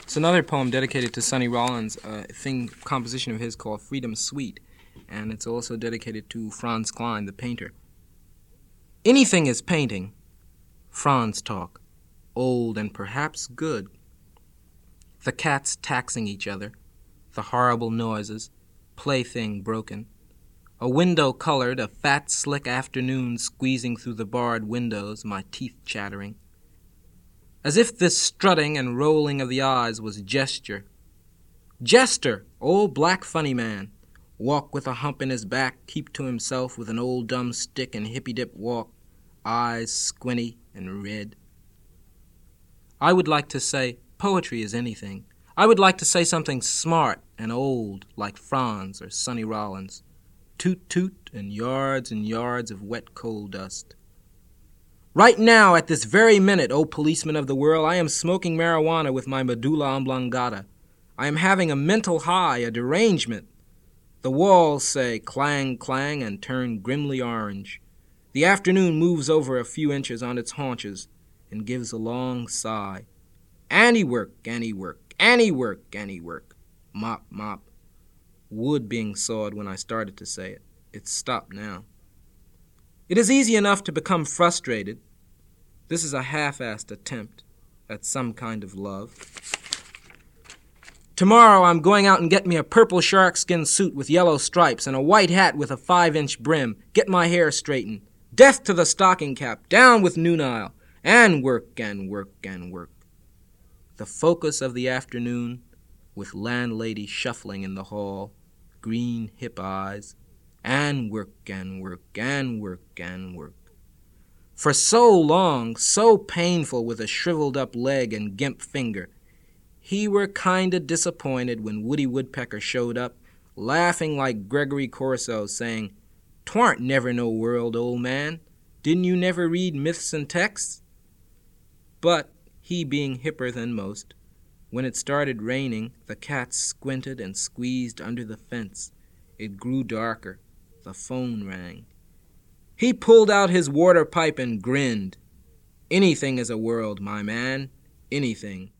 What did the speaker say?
It's another poem dedicated to Sonny Rollins, a composition of his called Freedom Suite, and it's also dedicated to Franz Klein, the painter. Anything is painting, Franz talk, old and perhaps good. The cats taxing each other, the horrible noises, plaything broken. A window colored, a fat, slick afternoon squeezing through the barred windows, my teeth chattering. As if this strutting and rolling of the eyes was gesture. Jester, old black funny man, walk with a hump in his back, keep to himself with an old dumb stick and hippy-dip walk, eyes squinty and red. I would like to say poetry is anything. I would like to say something smart and old like Franz or Sonny Rollins. Toot-toot and yards of wet coal dust. Right now, at this very minute, O policeman of the world, I am smoking marijuana with my medulla oblongata. I am having a mental high, a derangement. The walls say clang, clang, and turn grimly orange. The afternoon moves over a few inches on its haunches and gives a long sigh. Any work, any work, any work, any work. Mop, mop. Wood being sawed when I started to say it. It's stopped now. It is easy enough to become frustrated. This is a half-assed attempt at some kind of love. Tomorrow I'm going out and get me a purple sharkskin suit with yellow stripes and a white hat with a 5-inch brim, get my hair straightened. Death to the stocking cap, down with New Nile, and work and work and work. The focus of the afternoon, with landlady shuffling in the hall, green hip eyes, and work and work and work and work. For so long, so painful with a shriveled up leg and gimp finger, he were kinda disappointed when Woody Woodpecker showed up, laughing like Gregory Corso, saying, "'Twarn't never no world, old man. Didn't you never read myths and texts?" But, he being hipper than most, when it started raining, the cats squinted and squeezed under the fence. It grew darker. The phone rang. He pulled out his water pipe and grinned. "Anything is a world, my man. Anything."